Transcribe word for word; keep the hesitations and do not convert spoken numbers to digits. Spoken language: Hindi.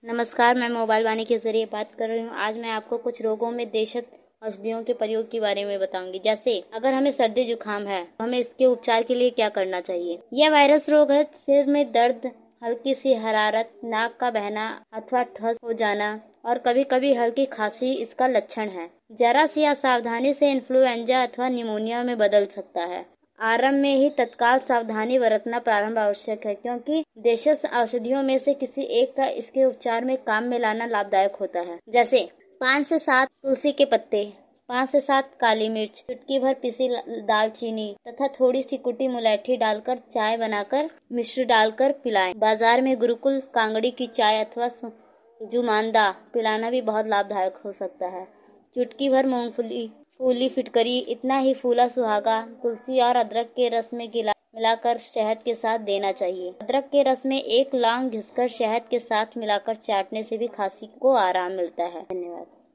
नमस्कार, मैं मोबाइल वाणी के जरिए बात कर रही हूँ। आज मैं आपको कुछ रोगों में देशज औषधियों के प्रयोग के बारे में बताऊंगी। जैसे अगर हमें सर्दी जुकाम है तो हमें इसके उपचार के लिए क्या करना चाहिए। यह वायरस रोग है। सिर में दर्द, हल्की सी हरारत, नाक का बहना अथवा ठस हो जाना और कभी कभी हल्की खांसी इसका लक्षण है। जरा सी असावधानी से इन्फ्लुएंजा अथवा निमोनिया में बदल सकता है। आरंभ में ही तत्काल सावधानी बरतना प्रारंभ आवश्यक है, क्योंकि देशज औषधियों में से किसी एक का इसके उपचार में काम में लाना लाभदायक होता है। जैसे पाँच से सात तुलसी के पत्ते, पाँच से सात काली मिर्च, चुटकी भर पिसी दालचीनी तथा थोड़ी सी कुटी मुलैठी डालकर चाय बनाकर मिश्र डालकर पिलाएं। बाजार में गुरुकुल कांगड़ी की चाय अथवा जुमानदा पिलाना भी बहुत लाभदायक हो सकता है। चुटकी भर मूंगफली फूली फिटकरी, इतना ही फूला सुहागा तुलसी और अदरक के रस में गिला मिलाकर शहद के साथ देना चाहिए। अदरक के रस में एक लौंग घिसकर शहद के साथ मिलाकर चाटने से भी खांसी को आराम मिलता है। धन्यवाद।